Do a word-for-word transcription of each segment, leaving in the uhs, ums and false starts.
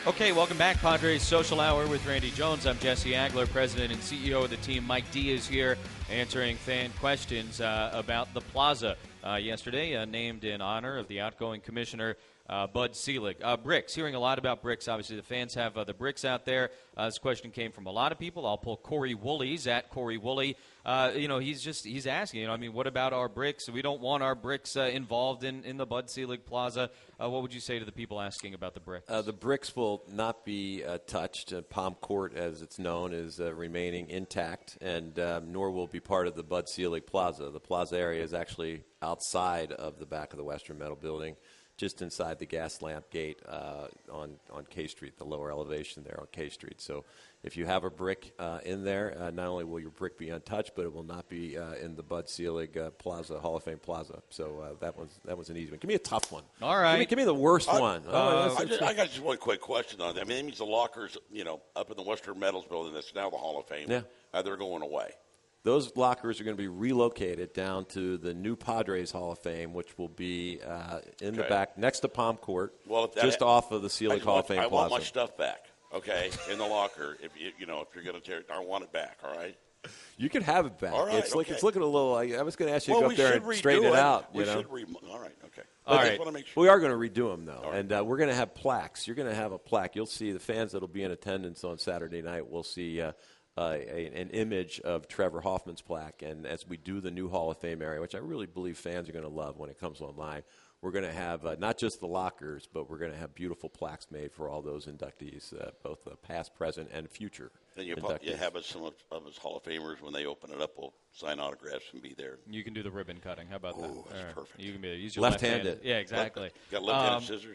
Okay, welcome back, Padres Social Hour with Randy Jones. I'm Jesse Agler, president and C E O of the team. Mike D is here answering fan questions uh, about the Plaza. Uh, yesterday, uh, named in honor of the outgoing commissioner, uh, Bud Selig. Uh, bricks, hearing a lot about bricks. Obviously, the fans have uh, the bricks out there. Uh, this question came from a lot of people. I'll pull Corey Woolley's at Corey Woolley. Uh, you know, he's just he's asking, you know, I mean, what about our bricks? We don't want our bricks uh, involved in, in the Bud Selig Plaza. Uh, what would you say to the people asking about the bricks? Uh, the bricks will not be uh, touched. Uh, Palm Court, as it's known, is uh, remaining intact, and um, nor will be part of the Bud Selig Plaza. The plaza area is actually outside of the back of the Western Metal Building, just inside the gas lamp gate uh, on, on K Street, the lower elevation there on K Street. So if you have a brick uh, in there, uh, not only will your brick be untouched, but it will not be uh, in the Bud Selig uh, Plaza, Hall of Fame Plaza. So uh, that was that was an easy one. Give me a tough one. All right. Give me, give me the worst I, one. Uh, oh, I, just, I got just one quick question on that. I mean, that means the lockers, you know, up in the Western Metals Building that's now the Hall of Fame, yeah. uh, they're going away. Those lockers are going to be relocated down to the new Padres Hall of Fame, which will be uh, in okay. the back next to Palm Court, well, that, just off of the Selig Hall want, of Fame I Plaza. want my stuff back, okay, in the locker. If you, you know, if you're going to tear it, I want it back. All right. You can have it back. All right, it's okay. like it's looking a little. I, I was going to ask you well, to go up there and straighten it, it out. We you know? should re- all right. Okay. All I right. just want to make sure. We are going to redo them though, right. and uh, we're going to have plaques. You're going to have a plaque. You'll see the fans that'll be in attendance on Saturday night. We'll see. Uh, Uh, a, an image of Trevor Hoffman's plaque, and as we do the new Hall of Fame area, which I really believe fans are going to love when it comes online, we're going to have uh, not just the lockers, but we're going to have beautiful plaques made for all those inductees, uh, both the past, present, and future And you, inductees. you have us, some of, of his Hall of Famers, when they open it up, will sign autographs and be there. You can do the ribbon cutting. How about Ooh, that? that's right. perfect. You can be use your Left-handed. left-handed. Yeah, exactly. Left, got left-handed Um, scissors.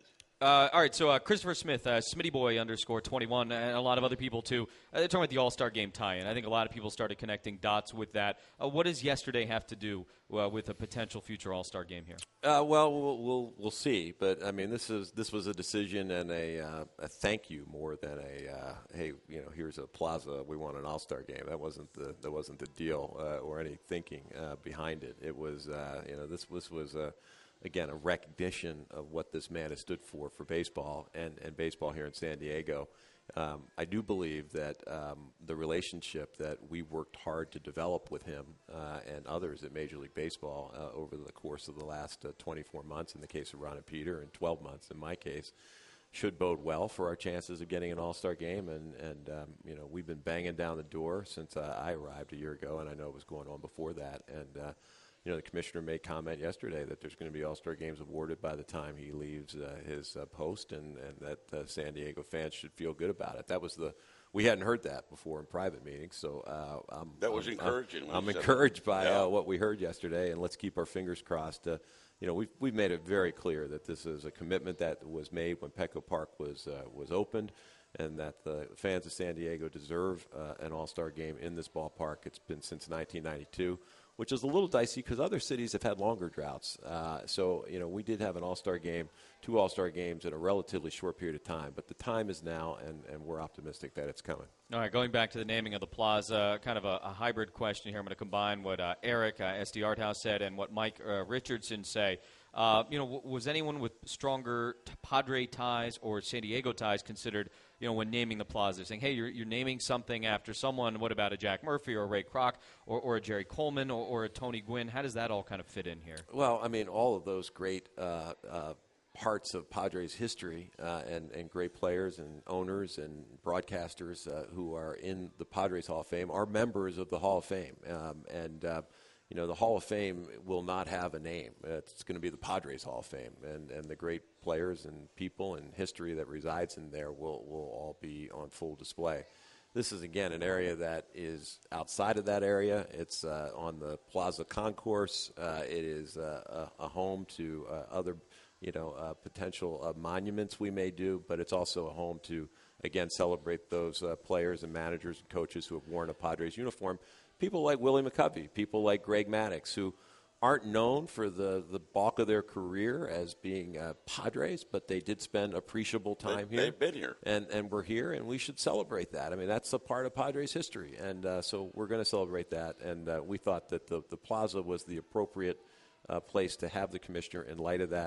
Uh, all right, so uh, Christopher Smith, uh, Smittyboy underscore twenty-one, and a lot of other people, too. Uh, they're talking about the All-Star Game tie-in. I think a lot of people started connecting dots with that. Uh, what does yesterday have to do uh, with a potential future All-Star Game here? Uh, well, well, we'll we'll see. But I mean, this is this was a decision and a uh, a thank you more than a uh, hey, you know, here's a plaza. We want an All-Star Game. That wasn't the that wasn't the deal uh, or any thinking uh, behind it. It was uh, you know this this was a. Again, a recognition of what this man has stood for for baseball and, and baseball here in San Diego. Um, I do believe that um, the relationship that we worked hard to develop with him uh, and others at Major League Baseball uh, over the course of the last uh, twenty-four months, in the case of Ron and Peter, and twelve months in my case, should bode well for our chances of getting an All-Star Game. And, and um, you know, we've been banging down the door since uh, I arrived a year ago, and I know it was going on before that. And uh, You know, the commissioner made comment yesterday that there's going to be All-Star Games awarded by the time he leaves uh, his uh, post, and, and that uh, San Diego fans should feel good about it. That was the we hadn't heard that before in private meetings, so uh, I'm, that was I'm, encouraging. I'm, I'm encouraged by yeah. uh, what we heard yesterday, and let's keep our fingers crossed. Uh, you know, we've we've made it very clear that this is a commitment that was made when Petco Park was uh, was opened, and that the fans of San Diego deserve uh, an All-Star Game in this ballpark. It's been since nineteen ninety-two. Which is a little dicey because other cities have had longer droughts. Uh, so, you know, we did have an All-Star Game, two All-Star Games in a relatively short period of time. But the time is now, and, and we're optimistic that it's coming. All right, going back to the naming of the plaza, kind of a, a hybrid question here. I'm going to combine what uh, Eric, uh, S D Art House, said and what Mike uh, Richardson say. Uh, you know, w- was anyone with stronger t- Padre ties or San Diego ties considered, you know, when naming the plaza, saying, hey, you're, you're naming something after someone, what about a Jack Murphy or a Ray Kroc or, or a Jerry Coleman or, or a Tony Gwynn? How does that all kind of fit in here? Well, I mean, all of those great uh, uh, parts of Padres history uh, and, and great players and owners and broadcasters uh, who are in the Padres Hall of Fame are members of the Hall of Fame. Um, and, uh, you know, the Hall of Fame will not have a name. It's going to be the Padres Hall of Fame. And, and the great players and people and history that resides in there will, will all be on full display. This is, again, an area that is outside of that area. It's uh, on the Plaza Concourse. Uh, it is uh, a, a home to uh, other, you know, uh, potential uh, monuments we may do, but it's also a home to, again, celebrate those uh, players and managers and coaches who have worn a Padres uniform. People like Willie McCovey, people like Greg Maddux, who aren't known for the, the bulk of their career as being uh, Padres, but they did spend appreciable time they, here. They've been here. And, and we're here, and we should celebrate that. I mean, that's a part of Padres history, and uh, so we're going to celebrate that. And uh, we thought that the, the plaza was the appropriate uh, place to have the commissioner in light of that.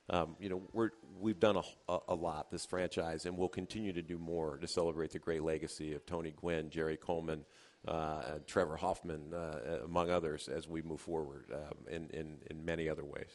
um, you know, we're, we've done a, a, a lot, this franchise, and we'll continue to do more to celebrate the great legacy of Tony Gwynn, Jerry Coleman, uh, and Trevor Hoffman, uh, among others, as we move forward um, in, in, in many other ways.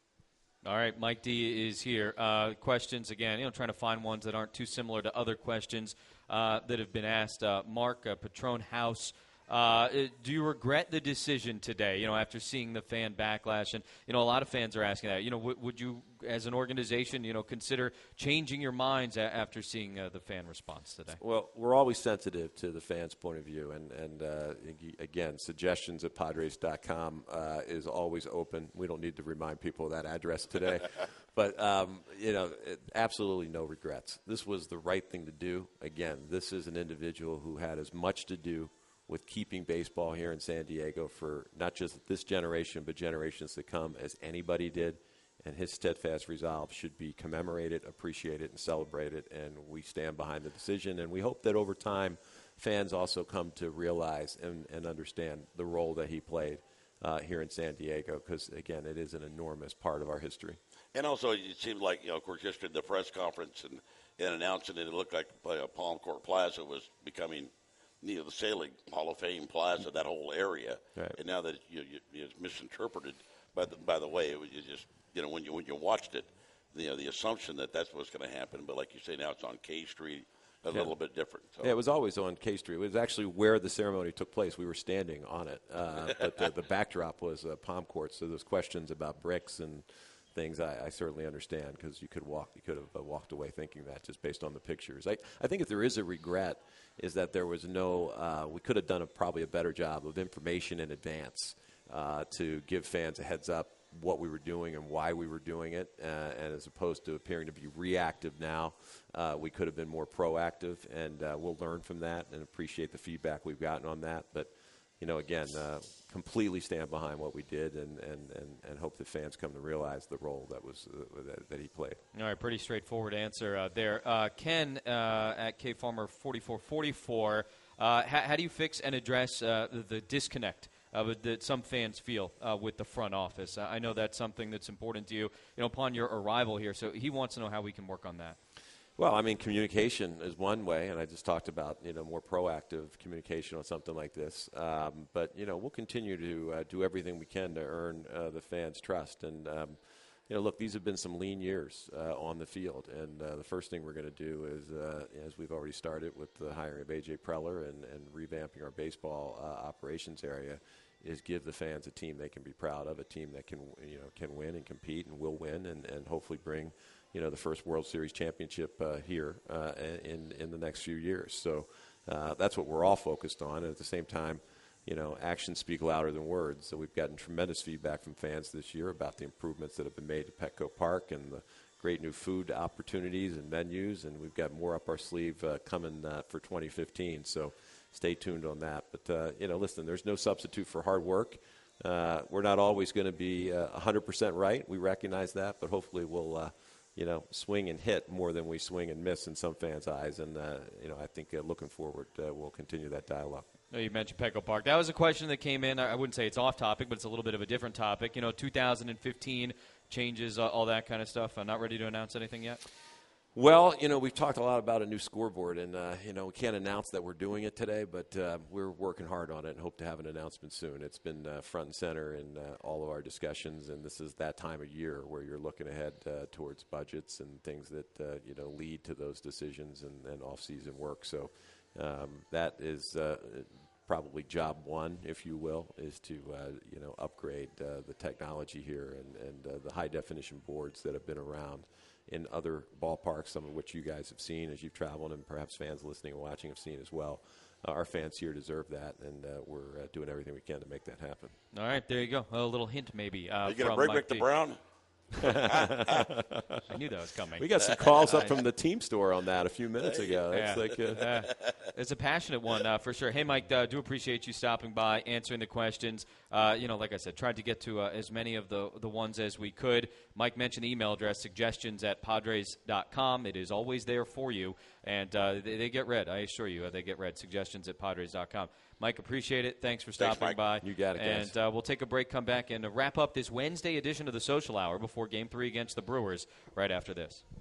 All right, Mike D is here. Uh, questions, again, you know, trying to find ones that aren't too similar to other questions uh, that have been asked. Uh, Mark, uh, Patron House, uh, do you regret the decision today, you know, after seeing the fan backlash? And, you know, a lot of fans are asking that. You know, w- would you, as an organization, you know, consider changing your minds a- after seeing uh, the fan response today? Well, we're always sensitive to the fans' point of view. And, and uh, again, suggestions at Padres dot com uh, is always open. We don't need to remind people of that address today. But, um, you know, it, absolutely no regrets. This was the right thing to do. Again, this is an individual who had as much to do with keeping baseball here in San Diego for not just this generation, but generations to come, as anybody did. And his steadfast resolve should be commemorated, appreciated, and celebrated. And we stand behind the decision. And we hope that over time, fans also come to realize and, and understand the role that he played uh, here in San Diego, because, again, it is an enormous part of our history. And also, it seemed like, you know, of course, yesterday the press conference and, and announcing it, it looked like uh, Palm Court Plaza was becoming, you know, the Sailing Hall of Fame Plaza, that whole area. Right. And now that it, you, you, it's misinterpreted, by the, by the way, it was just, you know, when you when you watched it, you know, the assumption that that's what's going to happen. But like you say, now it's on K Street, a yeah. little bit different. So. Yeah, it was always on K Street. It was actually where the ceremony took place. We were standing on it. Uh, but the, the backdrop was uh, Palm Court, so those questions about bricks and things, I, I certainly understand, because you could walk, you could have uh, walked away thinking that just based on the pictures. I, I think if there is a regret, is that there was no, uh, we could have done a, probably a better job of information in advance uh, to give fans a heads up what we were doing and why we were doing it, uh, and as opposed to appearing to be reactive now, uh, we could have been more proactive, and uh, we'll learn from that and appreciate the feedback we've gotten on that. But you know, again, uh, completely stand behind what we did, and, and, and, and hope that fans come to realize the role that was uh, that, that he played. All right, pretty straightforward answer uh, there. Uh, Ken uh, at K Farmer forty-four forty-four, uh, how, how do you fix and address uh, the, the disconnect uh, that some fans feel uh, with the front office? Uh, I know that's something that's important to you, you know, upon your arrival here. So he wants to know how we can work on that. Well, I mean, communication is one way, and I just talked about, you know, more proactive communication on something like this. Um, but, you know, we'll continue to uh, do everything we can to earn uh, the fans' trust. And, um, you know, look, these have been some lean years uh, on the field. And uh, the first thing we're going to do is, uh, as we've already started with the hiring of A J Preller and, and revamping our baseball uh, operations area, is give the fans a team they can be proud of, a team that can, you know, can win and compete and will win, and, and hopefully bring, you know, the first World Series championship uh, here uh, in in the next few years. So uh, that's what we're all focused on. And at the same time, you know, actions speak louder than words. So we've gotten tremendous feedback from fans this year about the improvements that have been made at Petco Park and the great new food opportunities and menus. And we've got more up our sleeve uh, coming uh, for twenty fifteen. So stay tuned on that. But, uh, you know, listen, there's no substitute for hard work. Uh, we're not always going to be uh, one hundred percent right. We recognize that. But hopefully we'll uh, – you know, swing and hit more than we swing and miss in some fans' eyes. And, uh, you know, I think uh, looking forward, uh, we'll continue that dialogue. You mentioned Petco Park. That was a question that came in. I wouldn't say it's off topic, but it's a little bit of a different topic. You know, two thousand fifteen changes, uh, all that kind of stuff. I'm not ready to announce anything yet? Well, you know, we've talked a lot about a new scoreboard, and, uh, you know, we can't announce that we're doing it today, but uh, we're working hard on it and hope to have an announcement soon. It's been uh, front and center in uh, all of our discussions, and this is that time of year where you're looking ahead uh, towards budgets and things that, uh, you know, lead to those decisions and, and off-season work. So um, that is uh, probably job one, if you will, is to, uh, you know, upgrade uh, the technology here and, and uh, the high-definition boards that have been around in other ballparks, some of which you guys have seen as you've traveled, and perhaps fans listening and watching have seen as well. Uh, our fans here deserve that, and uh, we're uh, doing everything we can to make that happen. All right, there you go. A little hint, maybe. Uh, Are you going to break Rick the Brown? I knew that was coming. We got some calls up from the team store on that a few minutes ago. That's yeah. like a uh, it's a passionate one uh, for sure. Hey, Mike, uh, do appreciate you stopping by, answering the questions. Uh, you know, like I said, tried to get to uh, as many of the the ones as we could. Mike mentioned the email address, suggestions at Padres dot com. It is always there for you, and uh, they, they get read. I assure you, uh, they get read. Suggestions at Padres dot com. Mike, appreciate it. Thanks for stopping Thanks, by. You got it, guys. And uh, we'll take a break, come back, and wrap up this Wednesday edition of the Social Hour before Game three against the Brewers right after this.